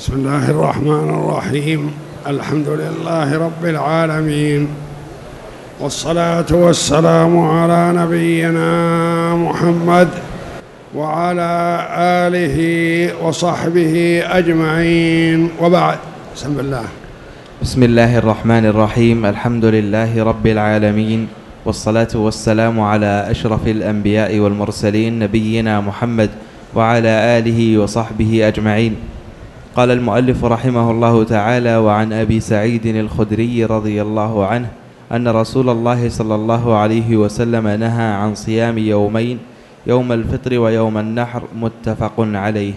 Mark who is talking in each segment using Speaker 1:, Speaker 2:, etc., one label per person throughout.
Speaker 1: بسم الله الرحمن الرحيم. الحمد لله رب العالمين، والصلاة والسلام على نبينا محمد وعلى آله وصحبه أجمعين، وبعد.
Speaker 2: بسم الله الرحمن الرحيم. الحمد لله رب العالمين، والصلاة والسلام على أشرف الأنبياء والمرسلين نبينا محمد وعلى آله وصحبه أجمعين. قال المؤلف رحمه الله تعالى: وعن أبي سعيد الخدري رضي الله عنه أن رسول الله صلى الله عليه وسلم نهى عن صيام يومين، يوم الفطر ويوم النحر، متفق عليه.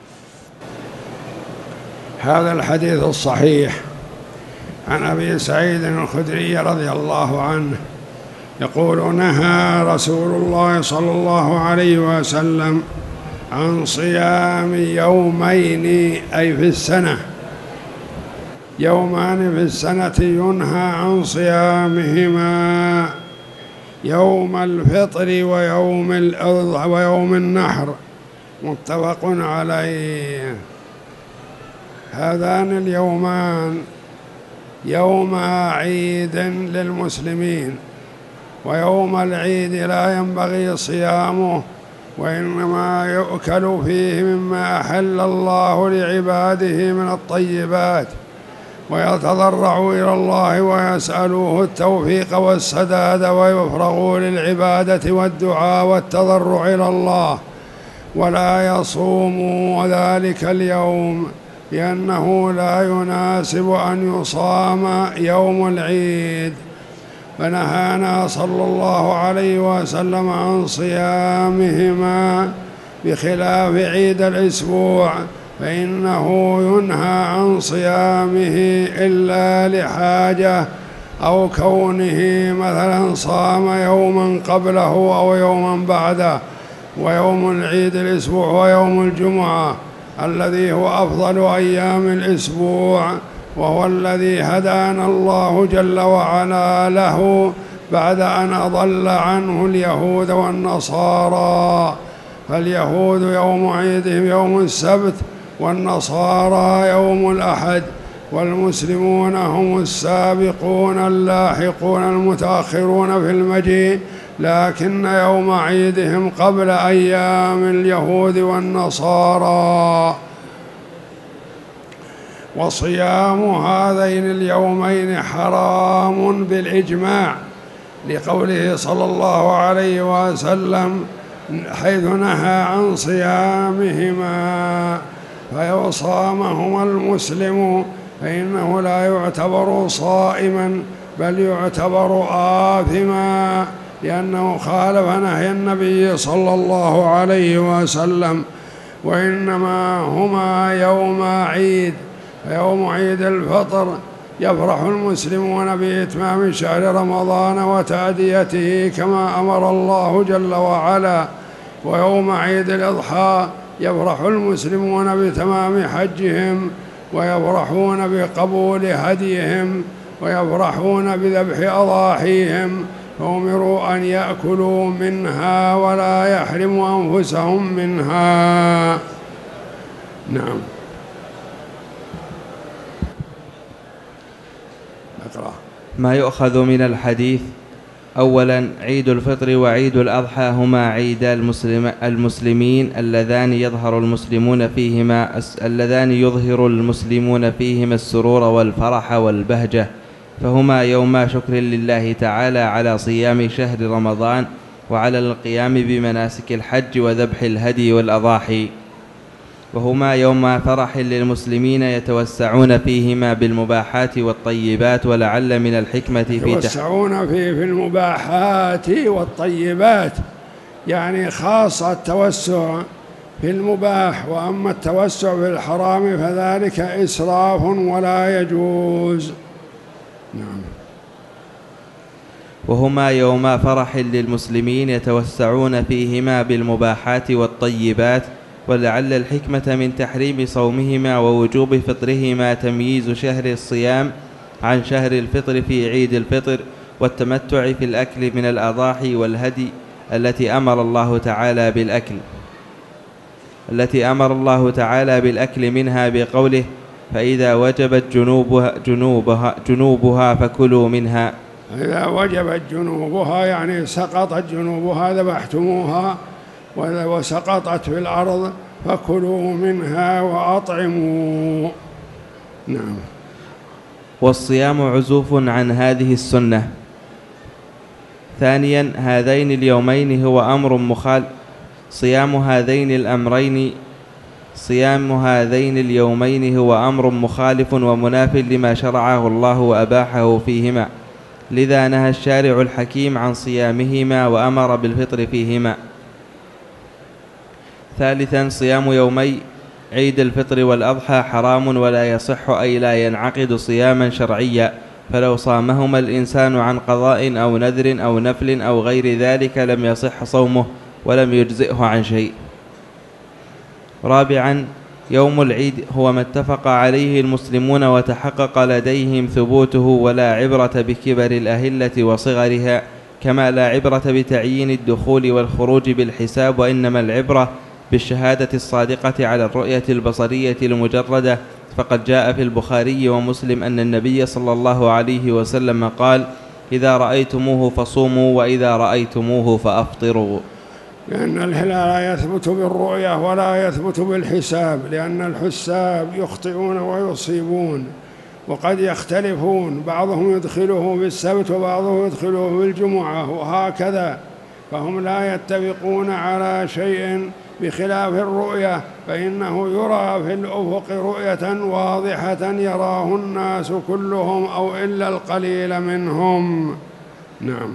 Speaker 1: هذا الحديث الصحيح عن أبي سعيد الخدري رضي الله عنه يقول: نهى رسول الله صلى الله عليه وسلم عن صيام يومين، أي في السنة، يومان في السنة ينهى عن صيامهما، يوم الفطر ويوم النحر، متفق عليه. هذان اليومان يوم عيد للمسلمين، ويوم العيد لا ينبغي صيامه، وإنما يؤكل فيه مما أحل الله لعباده من الطيبات، ويتضرعوا إلى الله ويسألوه التوفيق والسداد، ويفرغوا للعبادة والدعاء والتضرع إلى الله، ولا يصوموا ذلك اليوم، لأنه لا يناسب أن يصام يوم العيد. فنهانا صلى الله عليه وسلم عن صيامهما، بخلاف عيد الأسبوع فإنه ينهى عن صيامه إلا لحاجة، أو كونه مثلا صام يوما قبله أو يوما بعده. ويوم العيد الأسبوع ويوم الجمعة الذي هو أفضل أيام الأسبوع، وهو الذي هدانا الله جل وعلا له بعد أن أضل عنه اليهود والنصارى. فاليهود يوم عيدهم يوم السبت، والنصارى يوم الأحد، والمسلمون هم السابقون اللاحقون المتأخرون في المجيء، لكن يوم عيدهم قبل أيام اليهود والنصارى. وصيام هذين اليومين حرام بالإجماع، لقوله صلى الله عليه وسلم حيث نهى عن صيامهما. فلو صامهما المسلم فإنه لا يعتبر صائما، بل يعتبر آثما، لأنه خالف نهي النبي صلى الله عليه وسلم. وإنما هما يوم عيد، فيوم عيد الفطر يفرح المسلمون بإتمام شهر رمضان وتأديته كما أمر الله جل وعلا، ويوم عيد الأضحى يفرح المسلمون بتمام حجهم، ويفرحون بقبول هديهم، ويفرحون بذبح أضاحيهم، فأمروا أن يأكلوا منها ولا يحرموا أنفسهم منها. نعم. اقرأ.
Speaker 2: ما يؤخذ من الحديث: أولا، عيد الفطر وعيد الأضحى هما عيدا المسلمين اللذان يظهر المسلمون فيهما السرور والفرح والبهجة، فهما يوما شكر لله تعالى على صيام شهر رمضان، وعلى القيام بمناسك الحج وذبح الهدي والأضاحي. وهما يوم فرح للمسلمين يتوسعون فيهما بالمباحات والطيبات، ولعل من الحكمة
Speaker 1: يتوسعون فيه في المباحات والطيبات، يعني خاصة التوسع في المباح، وأما التوسع في الحرام فذلك إسراف ولا يجوز. نعم.
Speaker 2: وهما يوم فرح للمسلمين يتوسعون فيهما بالمباحات والطيبات، ولعل الحكمة من تحريم صومهما ووجوب فطرهما تمييز شهر الصيام عن شهر الفطر في عيد الفطر، والتمتع في الأكل من الأضاحي والهدي التي أمر الله تعالى بالأكل. التي أمر الله تعالى بالأكل منها بقوله فإذا وجبت جنوبها فكلوا منها.
Speaker 1: إذا وجبت جنوبها يعني سقطت جنوبها ذبحتموها وسقطت في الأرض فكلوا منها وأطعموا. نعم.
Speaker 2: والصيام عزوف عن هذه السنة. ثانيا هذين اليومين هو أمر مخالف. صيام هذين اليومين هو أمر مخالف ومناف لما شرعه الله وأباحه فيهما، لذا نهى الشارع الحكيم عن صيامهما وأمر بالفطر فيهما. ثالثا صيام يومي عيد الفطر والأضحى حرام ولا يصح أي لا ينعقد صياما شرعيا، فلو صامهما الإنسان عن قضاء أو نذر أو نفل أو غير ذلك لم يصح صومه ولم يجزئه عن شيء. رابعا يوم العيد هو ما اتفق عليه المسلمون وتحقق لديهم ثبوته، ولا عبرة بكبر الأهلة وصغرها، كما لا عبرة بتعيين الدخول والخروج بالحساب، وإنما العبرة بالشهادة الصادقة على الرؤية البصرية المجردة. فقد جاء في البخاري ومسلم أن النبي صلى الله عليه وسلم قال إذا رأيتموه فصوموا وإذا رأيتموه فأفطروا.
Speaker 1: لأن الهلال لا يثبت بالرؤية ولا يثبت بالحساب، لأن الحساب يخطئون ويصيبون وقد يختلفون، بعضهم يدخله بالسبت وبعضهم يدخله بالجمعة وهكذا، فهم لا يتفقون على شيء بخلاف الرؤية، فإنه يرى في الأفق رؤية واضحة يراه الناس كلهم أو إلا القليل منهم. نعم.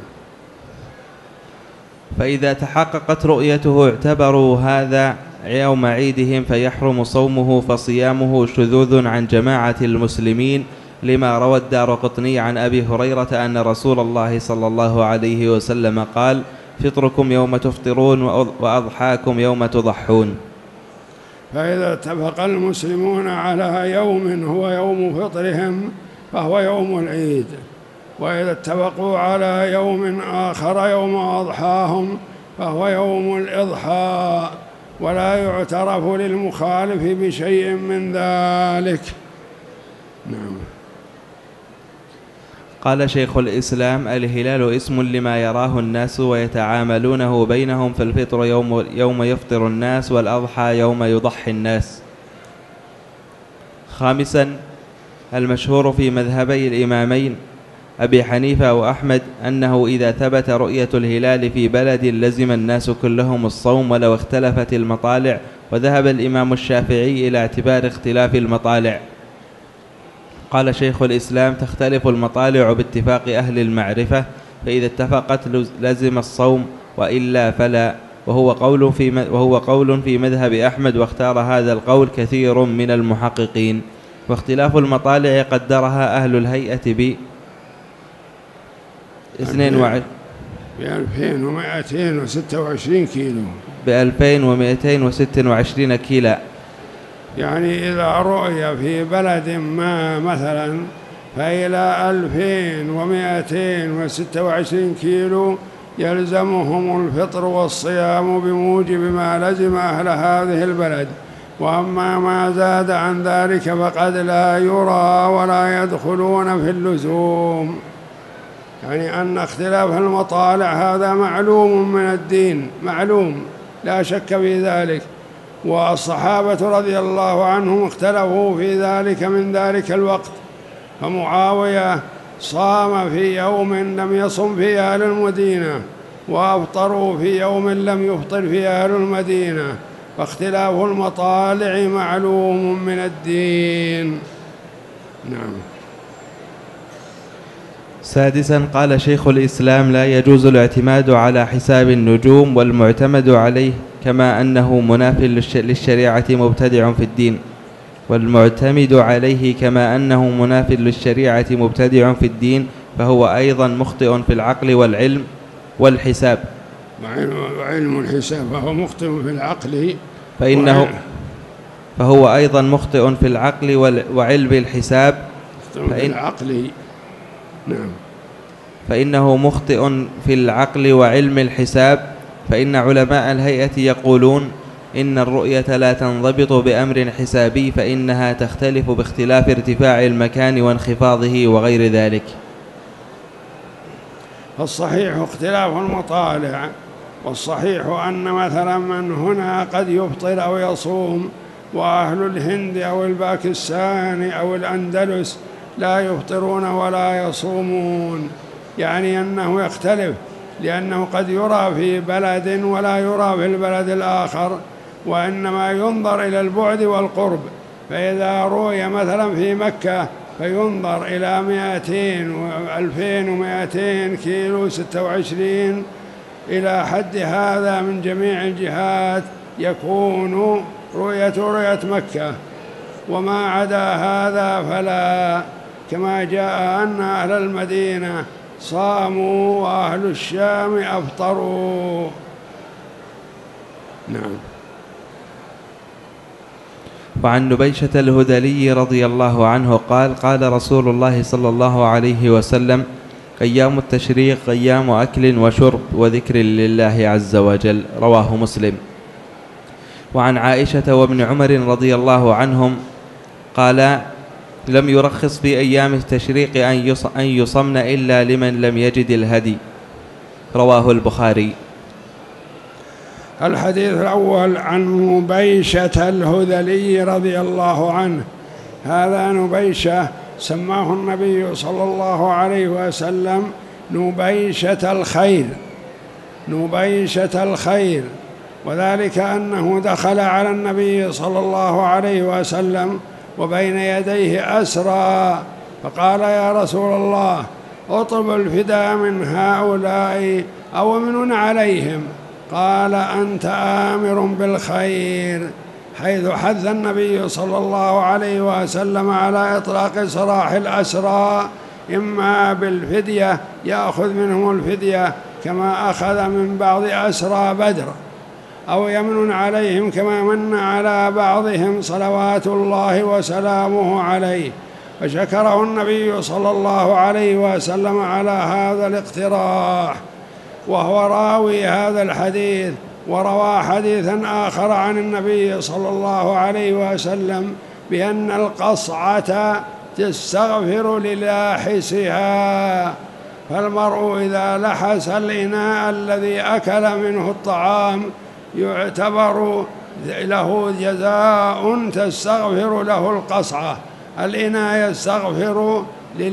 Speaker 2: فإذا تحققت رؤيته اعتبروا هذا يوم عيدهم فيحرم صومه، فصيامه شذوذ عن جماعة المسلمين، لما روى الدارقطني عن أبي هريرة أن رسول الله صلى الله عليه وسلم قال فطركم يوم تفطرون وأضحاكم يوم تضحون.
Speaker 1: فإذا اتفق المسلمون على يوم هو يوم فطرهم فهو يوم العيد، وإذا اتفقوا على يوم آخر يوم أضحاهم فهو يوم الإضحى، ولا يعترف للمخالف بشيء من ذلك. نعم.
Speaker 2: قال شيخ الإسلام الهلال اسم لما يراه الناس ويتعاملونه بينهم، فالفطر يوم يفطر الناس، والأضحى يوم يضحي الناس. خامسا المشهور في مذهبي الإمامين أبي حنيفة وأحمد أنه إذا ثبت رؤية الهلال في بلد لزم الناس كلهم الصوم ولو اختلفت المطالع، وذهب الإمام الشافعي إلى اعتبار اختلاف المطالع. قال شيخ الإسلام تختلف المطالع باتفاق أهل المعرفة، فإذا اتفقت لزم الصوم وإلا فلا، وهو قول في مذهب أحمد، واختار هذا القول كثير من المحققين. واختلاف المطالع قدرها أهل الهيئة ب
Speaker 1: 2226 كيلو،
Speaker 2: ب 2226 كيلو.
Speaker 1: يعني إذا رؤي في بلد ما مثلا فإلى 2226 كيلو يلزمهم الفطر والصيام بموجب ما لزم أهل هذه البلد، وأما ما زاد عن ذلك فقد لا يرى ولا يدخلون في اللزوم. يعني أن اختلاف المطالع هذا معلوم من الدين، معلوم لا شك في ذلك، والصحابة رضي الله عنهم اختلفوا في ذلك من ذلك الوقت، فمعاوية صام في يوم لم يصم فيه أهل المدينة، وأفطروا في يوم لم يفطر فيه أهل المدينة، فاختلاف المطالع معلوم من الدين. نعم.
Speaker 2: سادسا قال شيخ الإسلام لا يجوز الاعتماد على حساب النجوم، والمعتمد عليه كما أنه مناف للشريعة مبتدع في الدين، والمعتمد عليه كما أنه مناف للشريعة مبتدع في الدين، فهو أيضا مخطئ في العقل والعلم والحساب.
Speaker 1: وعلم الحساب فهو مخطئ في العقل،
Speaker 2: فهو أيضا مخطئ في العقل وعلم الحساب،
Speaker 1: نعم.
Speaker 2: فإنه مخطئ في العقل وعلم الحساب، فإن علماء الهيئة يقولون إن الرؤية لا تنضبط بأمر حسابي، فإنها تختلف باختلاف ارتفاع المكان وانخفاضه وغير ذلك.
Speaker 1: فالصحيح اختلاف المطالع، والصحيح أن مثلا من هنا قد يفطر أو يصوم، وأهل الهند أو الباكستان أو الأندلس لا يفطرون ولا يصومون، يعني أنه يختلف، لأنه قد يرى في بلد ولا يرى في البلد الآخر، وإنما ينظر إلى البعد والقرب. فإذا رؤي مثلا في مكة فينظر إلى 200 و2200 كيلو 26 إلى حد هذا من جميع الجهات يكون رؤية مكة، وما عدا هذا فلا، كما جاء أن أهل المدينة صاموا وأهل الشام أفطروا. نعم.
Speaker 2: وعن نبيشة الهذلي رضي الله عنه قال: قال رسول الله صلى الله عليه وسلم: أيام التشريق أيام أكل وشرب وذكر لله عز وجل. رواه مسلم. وعن عائشة وابن عمر رضي الله عنهم قال: لم يرخص في أيام التشريق أن يصمن إلا لمن لم يجد الهدي. رواه البخاري.
Speaker 1: الحديث الأول عن نبيشة الهذلي رضي الله عنه. هذا نبيشة سماه النبي صلى الله عليه وسلم نبيشة الخير، نبيشة الخير، وذلك أنه دخل على النبي صلى الله عليه وسلم وبين يديه أسرى، فقال: يا رسول الله، اطلب الفداء من هؤلاء أو أمن عليهم؟ قال: أنت آمر بالخير، حيث حث النبي صلى الله عليه وسلم على إطلاق سراح الأسرى، إما بالفدية يأخذ منهم الفدية كما أخذ من بعض أسرى بدر، أو يمن عليهم كما من على بعضهم صلوات الله وسلامه عليه. فشكره النبي صلى الله عليه وسلم على هذا الاقتراح. وهو راوي هذا الحديث وروى حديثا آخر عن النبي صلى الله عليه وسلم بأن القصعة تستغفر للاحسها، فالمرء إذا لحس الإناء الذي أكل منه الطعام يعتبر له جزاء تستغفر له القصعة، الإناء يستغفر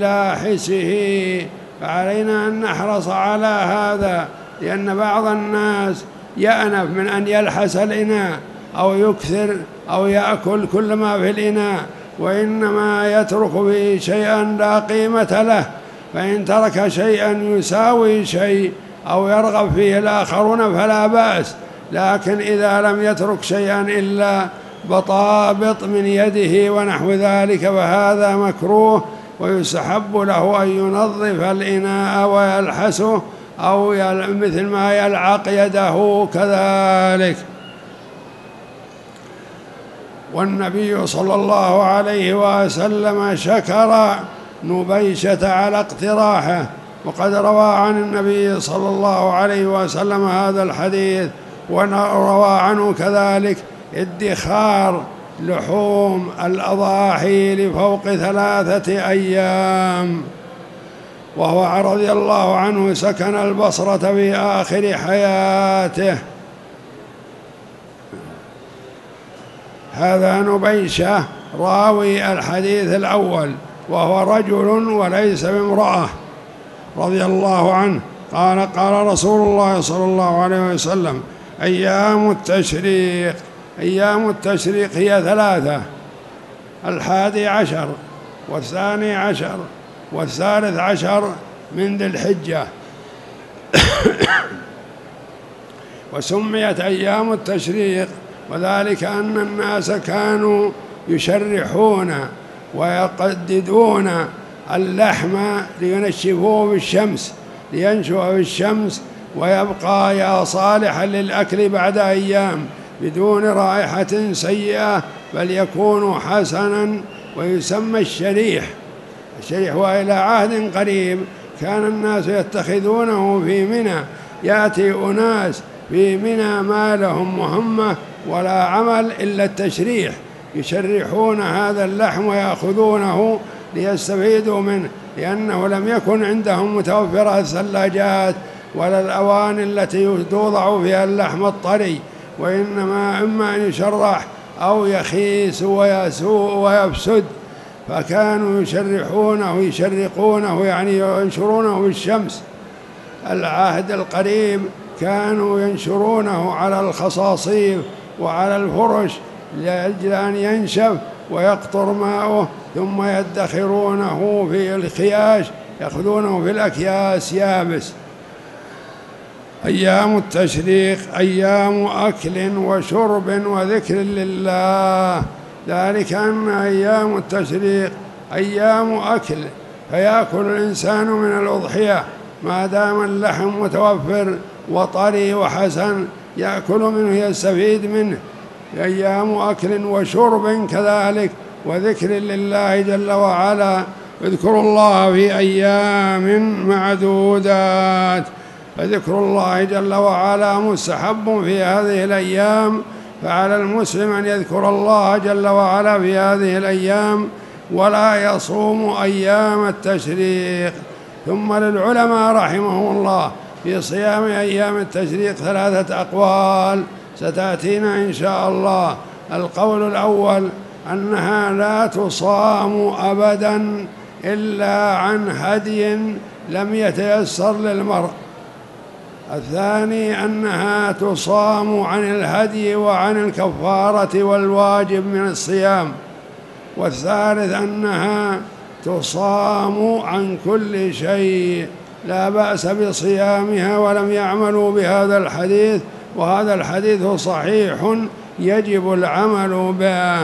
Speaker 1: للاحسه. فعلينا أن نحرص على هذا، لأن بعض الناس يأنف من أن يلحس الإناء أو يكثر أو يأكل كل ما في الإناء، وإنما يترك فيه شيئا لا قيمة له. فإن ترك شيئا يساوي شيء أو يرغب فيه الآخرون فلا بأس، لكن إذا لم يترك شيئا إلا بطابط من يده ونحو ذلك فهذا مكروه، ويستحب له أن ينظف الإناء ويلحسه أو مثل ما يلعق يده كذلك. والنبي صلى الله عليه وسلم شكر نبيشة على اقتراحه، وقد روى عن النبي صلى الله عليه وسلم هذا الحديث، وروى عنه كذلك ادخار لحوم الأضاحي لفوق 3 أيام. وهو رضي الله عنه سكن البصرة في آخر حياته. هذا نبيشة راوي الحديث الأول، وهو رجل وليس بامرأة، رضي الله عنه قال: قال رسول الله صلى الله عليه وسلم: أيام التشريق، أيام التشريق هي 3: 11 و12 و13 من ذي الحجة. وسميت أيام التشريق وذلك أن الناس كانوا يشرحون ويقددون اللحم لينشفوه بالشمس، لينشف بالشمس ويبقى يا صالحا للأكل بعد أيام بدون رائحة سيئة، بل يكون حسنا، ويسمى الشريح. الشريح وإلى عهد قريب كان الناس يتخذونه في منى، يأتي أناس في منى ما لهم مهمة ولا عمل إلا التشريح، يشرحون هذا اللحم ويأخذونه ليستفيدوا منه، لأنه لم يكن عندهم متوفرة الثلاجات ولا الأواني التي توضع فيها اللحم الطري، وإنما إما أن يشرح أو يخيس ويسوء ويفسد، فكانوا يشرقونه يعني ينشرونه بالشمس. العهد القريب كانوا ينشرونه على الخصاصيف وعلى الفرش لأجل أن ينشف ويقطر ماؤه، ثم يدخرونه في الخياش، يأخذونه في الأكياس يابس. أيام التشريق أيام أكل وشرب وذكر لله، ذلك أن أيام التشريق أيام أكل، فيأكل الإنسان من الأضحية ما دام اللحم متوفر وطري وحسن، يأكل منه يستفيد منه. أيام أكل وشرب كذلك، وذكر لله جل وعلا. اذكروا الله في أيام معدودات، فذكر الله جل وعلا مستحب في هذه الأيام، فعلى المسلم أن يذكر الله جل وعلا في هذه الأيام ولا يصوم أيام التشريق. ثم للعلماء رحمهم الله في صيام أيام التشريق 3 أقوال ستأتينا إن شاء الله. القول الأول أنها لا تصام أبدا إلا عن هدي لم يتيسر للمرء. الثاني أنها تصام عن الهدي وعن الكفارة والواجب من الصيام. والثالث أنها تصام عن كل شيء، لا بأس بصيامها، ولم يعملوا بهذا الحديث، وهذا الحديث صحيح يجب العمل به.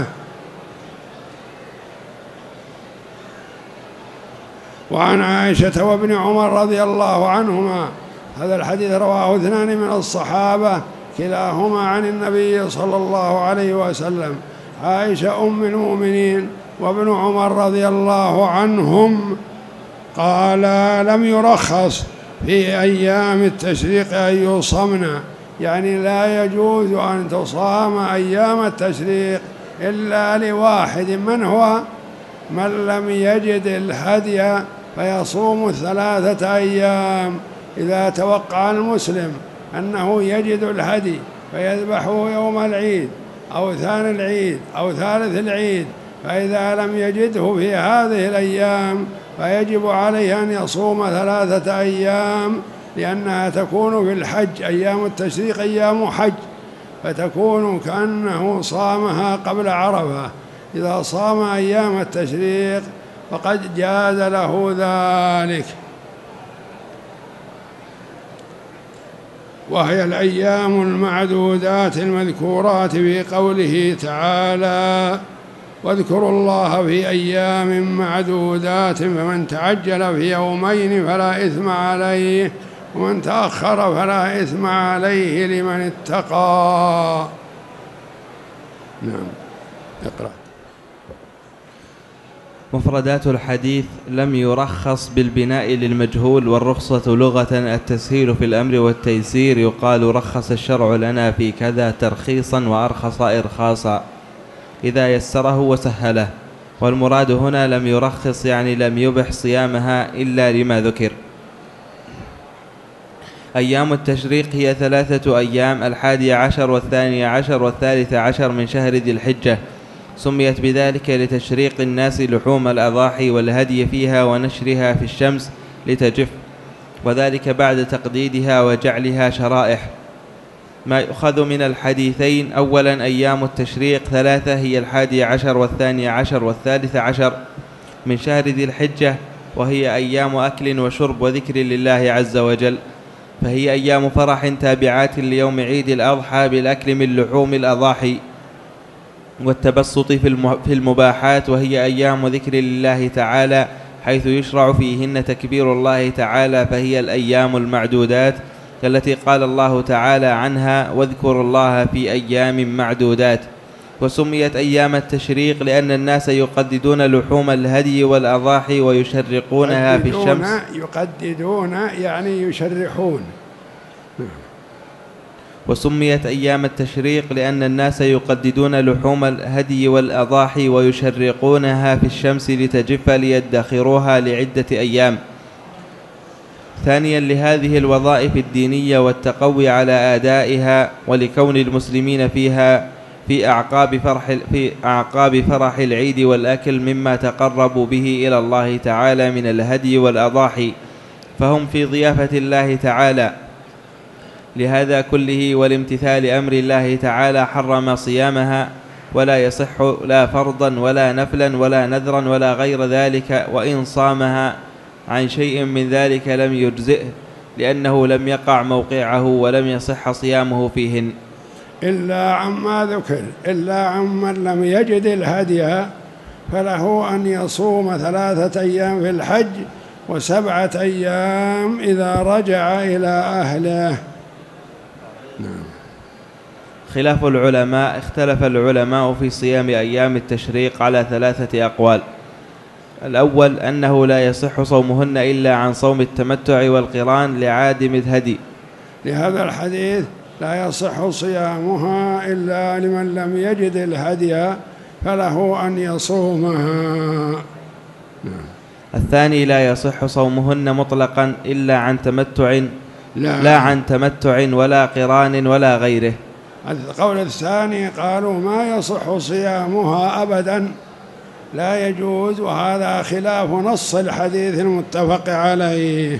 Speaker 1: وعن عائشة وابن عمر رضي الله عنهما، هذا الحديث رواه 2 من الصحابة كلاهما عن النبي صلى الله عليه وسلم، عائشة أم المؤمنين وابن عمر رضي الله عنهم، قال لم يرخص في أيام التشريق أن يصمنا، يعني لا يجوز أن تصام أيام التشريق إلا لواحد، من هو؟ من لم يجد الهدي فيصوم 3 أيام. إذا توقع المسلم أنه يجد الهدي فيذبحه يوم العيد أو ثاني العيد أو ثالث العيد، فإذا لم يجده في هذه الأيام فيجب عليه أن يصوم 3 أيام، لأنها تكون في الحج. أيام التشريق أيام حج، فتكون كأنه صامها قبل عرفة. إذا صام أيام التشريق فقد جاز له ذلك. وهي الأيام المعدودات المذكورات في قوله تعالى: واذكروا الله في أيام معدودات، فمن تعجل في يومين فلا إثم عليه، ومن تأخر فلا إثم عليه لمن اتقى. نعم، اقرأ.
Speaker 2: مفردات الحديث: لم يرخص بالبناء للمجهول، والرخصة لغة التسهيل في الأمر والتيسير، يقال رخص الشرع لنا في كذا ترخيصا، وأرخص إرخاصا إذا يسره وسهله. والمراد هنا لم يرخص يعني لم يبح صيامها إلا لما ذكر. أيام التشريق هي 3 أيام: 11 و12 و13 من شهر ذي الحجة، سميت بذلك لتشريق الناس لحوم الأضاحي والهدي فيها ونشرها في الشمس لتجف، وذلك بعد تقديدها وجعلها شرائح. ما يؤخذ من الحديثين: أولا أيام التشريق 3 هي 11 و12 و13 من شهر ذي الحجة، وهي أيام أكل وشرب وذكر لله عز وجل، فهي أيام فرح تابعات ليوم عيد الأضحى بالأكل من لحوم الأضاحي والتبسط في المباحات، وهي أيام ذكر لله تعالى حيث يشرع فيهن تكبير الله تعالى، فهي الأيام المعدودات التي قال الله تعالى عنها: واذكروا الله في أيام معدودات. وسميت أيام التشريق لأن الناس يقددون لحوم الهدي والأضاحي ويشرقونها في الشمس.
Speaker 1: يقددون يعني يشرحون.
Speaker 2: وسميت أيام التشريق لأن الناس يقددون لحوم الهدي والأضاحي ويشرقونها في الشمس لتجف ليدخروها لعدة أيام. ثانيا لهذه الوظائف الدينية والتقوي على أدائها، ولكون المسلمين فيها في أعقاب فرح العيد والأكل مما تقربوا به إلى الله تعالى من الهدي والأضاحي، فهم في ضيافة الله تعالى. لهذا كله والامتثال أمر الله تعالى حرم صيامها، ولا يصح لا فرضا ولا نفلا ولا نذرا ولا غير ذلك، وإن صامها عن شيء من ذلك لم يجزئه، لأنه لم يقع موقعه ولم يصح صيامه فيهن
Speaker 1: إلا عما ذكر، إلا عمن لم يجد الهدي فله أن يصوم 3 أيام في الحج و7 أيام إذا رجع إلى أهله.
Speaker 2: خلاف العلماء. اختلف العلماء في صيام أيام التشريق على 3 أقوال. الأول أنه لا يصح صومهن إلا عن صوم التمتع والقران لعادم الهدي،
Speaker 1: لهذا الحديث لا يصح صيامها إلا لمن لم يجد الهدي فله أن يصومها.
Speaker 2: الثاني لا يصح صومهن مطلقا إلا عن تمتع لا عن تمتع ولا قران ولا غيره.
Speaker 1: القول الثاني قالوا ما يصح صيامها أبدا، لا يجوز، وهذا خلاف نص الحديث المتفق عليه.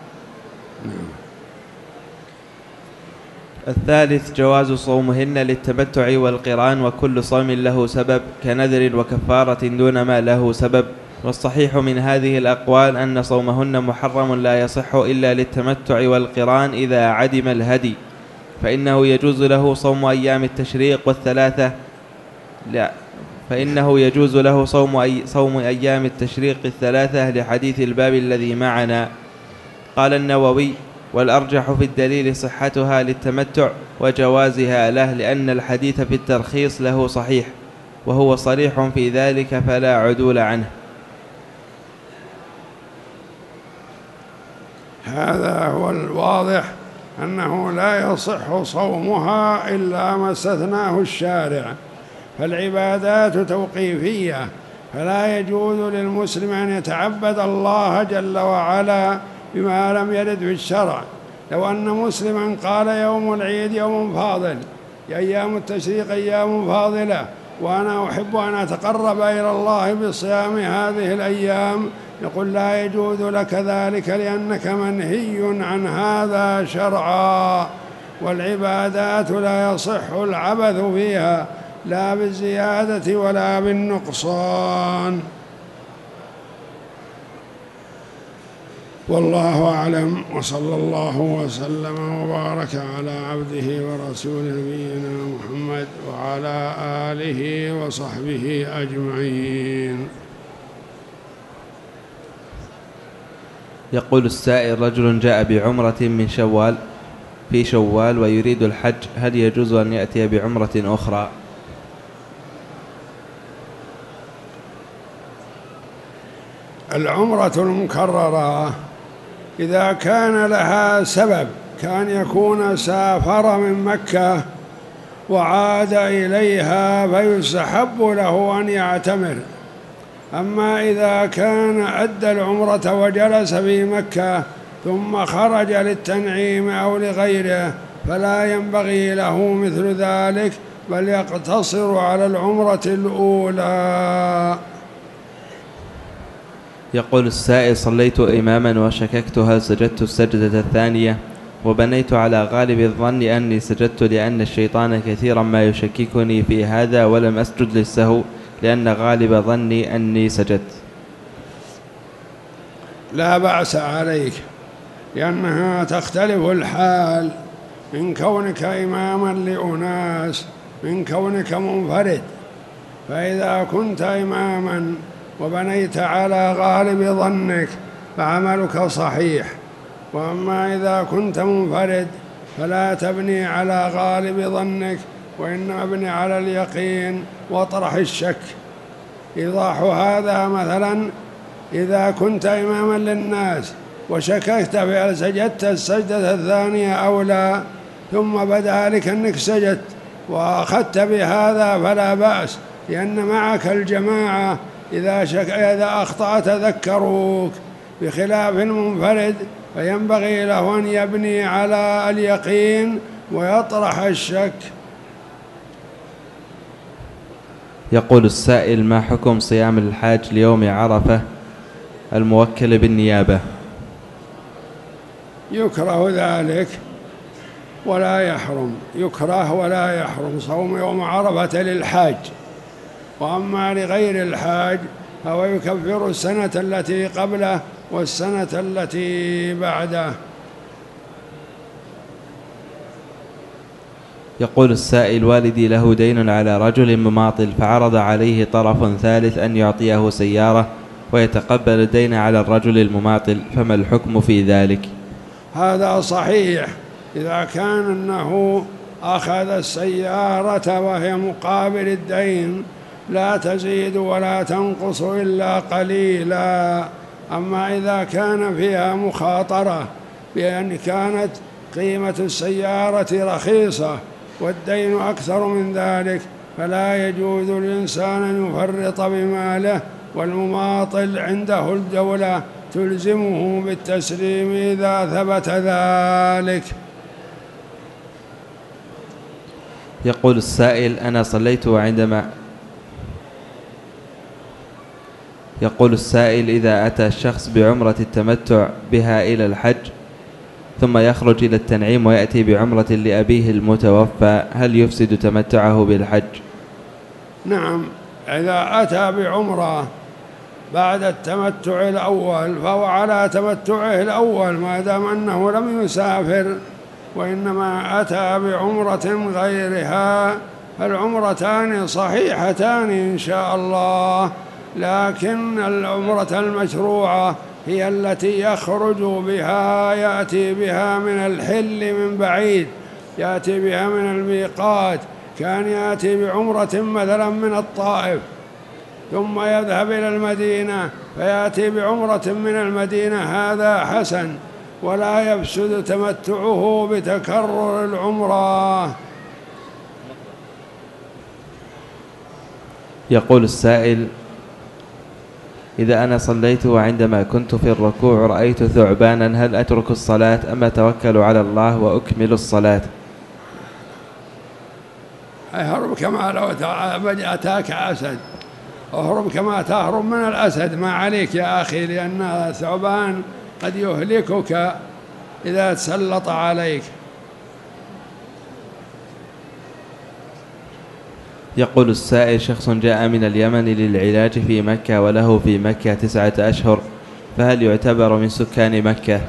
Speaker 2: الثالث جواز صومهن للتمتع والقران، وكل صوم له سبب كنذر وكفارة دون ما له سبب. والصحيح من هذه الأقوال أن صومهن محرم لا يصح إلا للتمتع والقران إذا عدم الهدي، فإنه يجوز له صوم أيام التشريق فإنه يجوز له صوم أيام التشريق 3 لحديث الباب الذي معنا. قال النووي: والأرجح في الدليل صحتها للتمتع وجوازها له، لأن الحديث في الترخيص له صحيح، وهو صريح في ذلك فلا عدول عنه.
Speaker 1: هذا هو الواضح أنه لا يصح صومها إلا ما استثناه الشارع، فالعبادات توقيفية، فلا يجوز للمسلم أن يتعبد الله جل وعلا بما لم يرد في الشرع. لو أن مسلما قال يوم العيد يوم فاضل، أيام التشريق أيام فاضلة، وأنا أحب أن أتقرب إلى الله بصيام هذه الأيام، يقول لا يجوز لك ذلك لأنك منهي عن هذا شرعا. والعبادات لا يصح العبث فيها لا بالزيادة ولا بالنقصان. والله أعلم، وصلى الله وسلم وبارك على عبده ورسول نبينا محمد وعلى آله وصحبه أجمعين.
Speaker 2: يقول السائل: رجل جاء بعمرة في شوال ويريد الحج، هل يجوز أن يأتي بعمرة أخرى؟
Speaker 1: العمرة المكررة إذا كان لها سبب، كان يكون سافر من مكة وعاد إليها فيستحب له أن يعتمر. أما إذا كان أدى العمرة وجلس في مكة ثم خرج للتنعيم أو لغيره فلا ينبغي له مثل ذلك، بل يقتصر على العمرة الأولى.
Speaker 2: يقول السائل: صليت إماما وشككت هل سجدت السجدة الثانية، وبنيت على غالب الظن أني سجدت، لأن الشيطان كثيرا ما يشككني في هذا، ولم أسجد للسهو لأن غالب ظني أني سجدت.
Speaker 1: لا بأس عليك، لأنها تختلف الحال من كونك إماما لأناس من كونك منفرد. فإذا كنت إماما وبنيت على غالب ظنك فعملك صحيح، وأما إذا كنت منفرد فلا تبني على غالب ظنك، وإنما ابني على اليقين واطرح الشك. إيضاح هذا: مثلا إذا كنت إماما للناس وشككت في هل سجدت السجدة الثانية أو لا، ثم بدا لك أنك سجدت وأخذت بهذا فلا بأس، لأن معك الجماعة إذا أخطأت ذكروك، بخلاف المنفرد فينبغي له أن يبني على اليقين ويطرح الشك.
Speaker 2: يقول السائل: ما حكم صيام الحاج ليوم عرفة الموكل بالنيابة؟
Speaker 1: يكره ذلك ولا يحرم، يكره ولا يحرم صوم يوم عرفة للحاج، وأما لغير الحاج فهو يكفر السنة التي قبله والسنة التي بعده.
Speaker 2: يقول السائل: والدي له دين على رجل مماطل، فعرض عليه طرف ثالث أن يعطيه سيارة ويتقبل الدين على الرجل المماطل، فما الحكم في ذلك؟
Speaker 1: هذا صحيح، إذا كان أنه أخذ السيارة وهي مقابل الدين لا تزيد ولا تنقص إلا قليلا. أما إذا كان فيها مخاطرة بأن كانت قيمة السيارة رخيصة والدين أكثر من ذلك فلا يجوز للإنسان أن يفرط بماله، والمماطل عنده الدولة تلزمه بالتسليم إذا ثبت ذلك.
Speaker 2: يقول السائل: أنا صليت يقول السائل: إذا أتى الشخص بعمرة التمتع بها إلى الحج ثم يخرج إلى التنعيم ويأتي بعمرة لأبيه المتوفى، هل يفسد تمتعه بالحج؟
Speaker 1: نعم، إذا أتى بعمرة بعد التمتع الأول فهو على تمتعه الأول ما دام أنه لم يسافر، وإنما أتى بعمرة غيرها، فالعمرتان صحيحتان إن شاء الله، لكن العمرة المشروعة هي التي يخرج بها، يأتي بها من الحل من بعيد، يأتي بها من الميقات، كان يأتي بعمرة مثلا من الطائف ثم يذهب إلى المدينة فيأتي بعمرة من المدينة، هذا حسن ولا يفسد تمتعه بتكرر العمرة.
Speaker 2: يقول السائل: إذا أنا صليت وعندما كنت في الركوع رأيت ثعبانا، هل أترك الصلاة أم أتوكل على الله وأكمل الصلاة؟
Speaker 1: اهرب كما لو أتاك أسد، اهرب كما تهرب من الأسد، ما عليك يا أخي، لأن الثعبان قد يهلكك إذا تسلط عليك.
Speaker 2: يقول السائل: شخص جاء من اليمن للعلاج في مكة وله في مكة 9 أشهر، فهل يعتبر من سكان مكة؟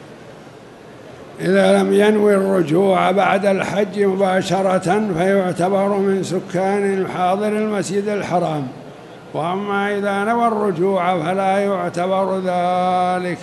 Speaker 1: إذا لم ينوي الرجوع بعد الحج مباشرة فيعتبر من سكان حاضر المسجد الحرام، وأما إذا نوى الرجوع فلا يعتبر ذلك.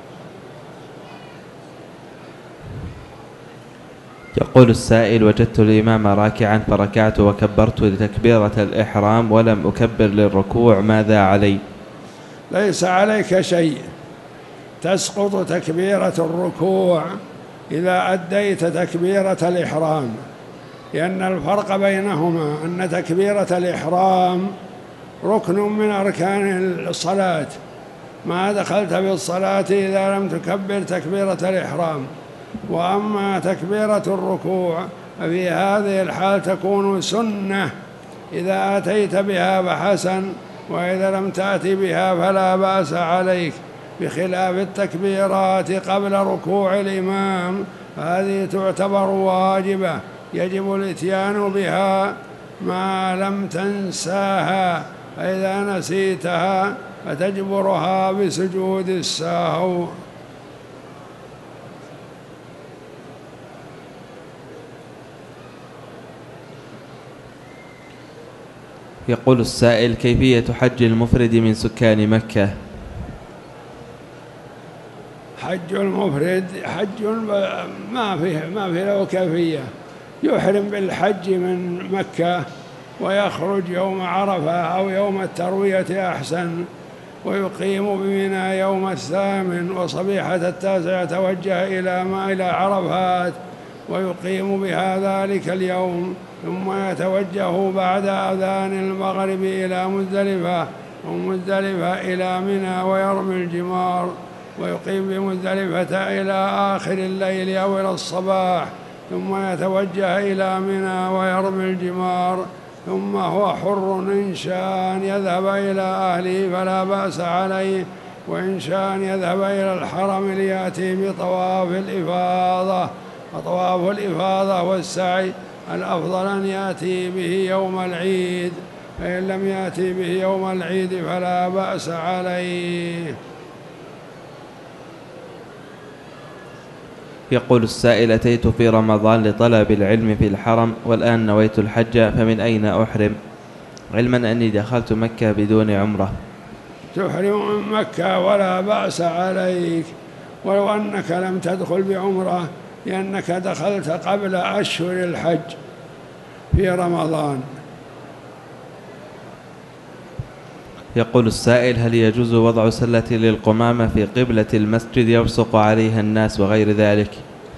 Speaker 2: يقول السائل: وجدت الإمام راكعا فركعت وكبرت لتكبيرة الإحرام ولم أكبر للركوع، ماذا علي؟
Speaker 1: ليس عليك شيء، تسقط تكبيرة الركوع إذا أديت تكبيرة الإحرام، لأن الفرق بينهما أن تكبيرة الإحرام ركن من أركان الصلاة، ما دخلت بالصلاة إذا لم تكبر تكبيرة الإحرام، وأما تكبيرة الركوع ففي هذه الحال تكون سنة، إذا أتيت بها فحسن، وإذا لم تأتي بها فلا بأس عليك، بخلاف التكبيرات قبل ركوع الإمام، هذه تعتبر واجبة يجب الإتيان بها ما لم تنساها، فإذا نسيتها فتجبرها بسجود السهو.
Speaker 2: يقول السائل: كيفية حج المفرد من سكان مكة؟
Speaker 1: حج المفرد حج ما فيه له كيفية، يحرم بالحج من مكة ويخرج يوم عرفة أو يوم التروية أحسن، ويقيم بمنى يوم 8 وصبيحة 9 يتوجه إلى عرفات، ويقيم بها ذلك اليوم، ثم يتوجه بعد أذان المغرب إلى مزدلفة، ومن مزدلفة إلى منى ويرمي الجمار، ويقيم بمزدلفة إلى آخر الليل أو إلى الصباح، ثم يتوجه إلى منى ويرمي الجمار، ثم هو حر إن شاء يذهب إلى أهله فلا بأس عليه، وإن شاء يذهب إلى الحرم ليأتي بطواف الإفاضة. وطواف الإفاضة والسعي الأفضل أن يأتي به يوم العيد، فإن لم يأتي به يوم العيد فلا بأس عليه.
Speaker 2: يقول السائل: أتيت في رمضان لطلب العلم في الحرم، والآن نويت الحج، فمن أين أحرم؟ علما أني دخلت مكة بدون عمرة.
Speaker 1: تحرم من مكة ولا بأس عليك، ولو أنك لم تدخل بعمرة، لأنك دخلت قبل أشهر الحج في رمضان.
Speaker 2: يقول السائل: هل يجوز وضع سلة للقمامة في قبلة المسجد يبصق عليها الناس وغير ذلك؟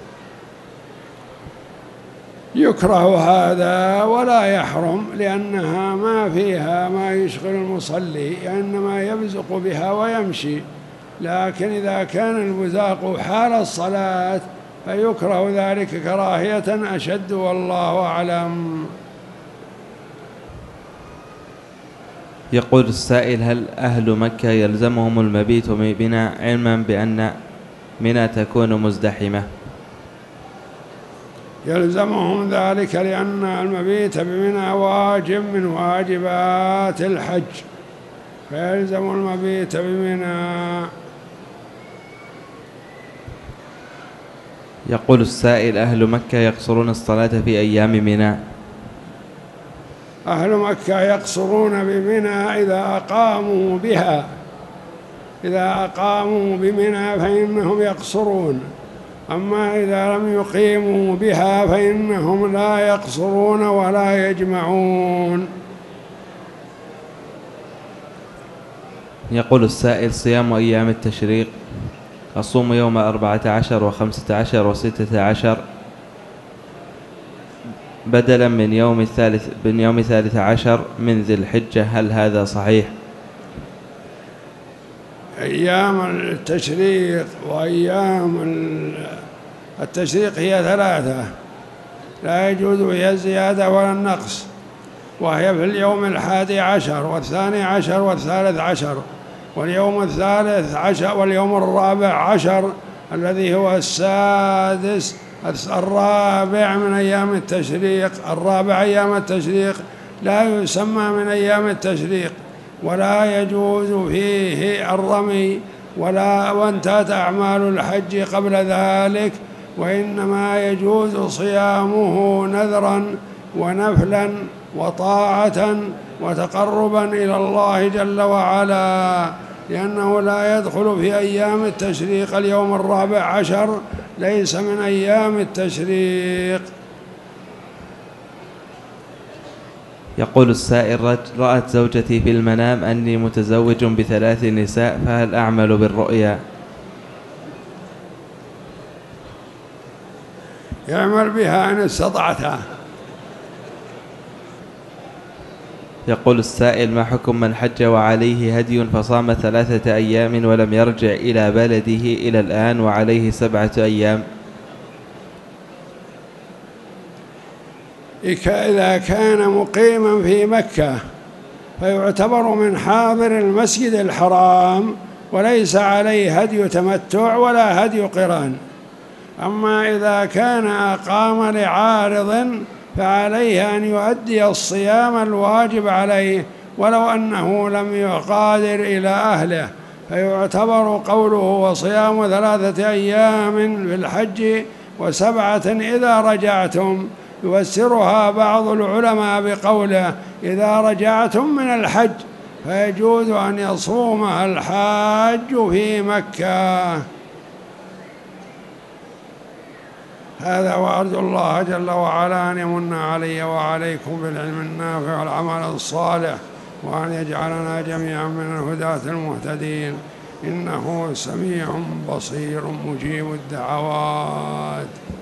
Speaker 1: يكره هذا ولا يحرم، لأنها ما فيها ما يشغل المصلي، إنما يبزق بها ويمشي، لكن إذا كان البزاق حال الصلاة فيكره ذلك كراهية أشد، والله أعلم.
Speaker 2: يقول السائل: هل أهل مكة يلزمهم المبيت بمنى، علما بأن منى تكون مزدحمة؟
Speaker 1: يلزمهم ذلك لأن المبيت بمنى واجب من واجبات الحج، فيلزم المبيت بمنى.
Speaker 2: يقول السائل: أهل مكة يقصرون الصلاة في أيام منى.
Speaker 1: أهل مكة يقصرون بمنى إذا أقاموا بمنى فإنهم يقصرون، أما إذا لم يقيموا بها فإنهم لا يقصرون ولا يجمعون.
Speaker 2: يقول السائل: صيام أيام التشريق، أصوم يوم 14 و15 و16 بدلا من يوم 13 من ذي الحجة، هل هذا صحيح؟
Speaker 1: أيام التشريق وأيام التشريق هي 3، لا يجوز هي الزيادة ولا النقص، وهي في اليوم 11 و12 و13 واليوم 13 واليوم 14 الذي هو السادس الرابع من أيام التشريق. الرابع أيام التشريق لا يسمى من أيام التشريق، ولا يجوز فيه الرمي وانتهت أعمال الحج قبل ذلك، وإنما يجوز صيامه نذرا ونفلا وطاعة وتقربا إلى الله جل وعلا، لأنه لا يدخل في أيام التشريق. اليوم 14 ليس من أيام التشريق.
Speaker 2: يقول السائل: رأت زوجتي في المنام أني متزوج ب3 نساء، فهل أعمل بالرؤيا؟
Speaker 1: يعمل بها إن استطعتها.
Speaker 2: يقول السائل: ما حكم من حج وعليه هدي فصام 3 أيام ولم يرجع إلى بلده إلى الآن وعليه 7 أيام؟
Speaker 1: إذا كان مقيما في مكة فيعتبر من حاضر المسجد الحرام، وليس عليه هدي تمتع ولا هدي قران. أما إذا كان أقام لعارض فعليه أن يؤدي الصيام الواجب عليه ولو أنه لم يقادر إلى أهله، فيعتبر قوله وصيام 3 أيام في الحج و7 إذا رجعتم. يفسرها بعض العلماء بقوله إذا رجعتم من الحج، فيجوز أن يصومها الحاج في مكة. هذا، وأرجو الله جل وعلا أن يمن علي وعليكم بالعلم النافع والعمل الصالح، وأن يجعلنا جميعا من الهداة المهتدين، إنه سميع بصير مجيب الدعوات.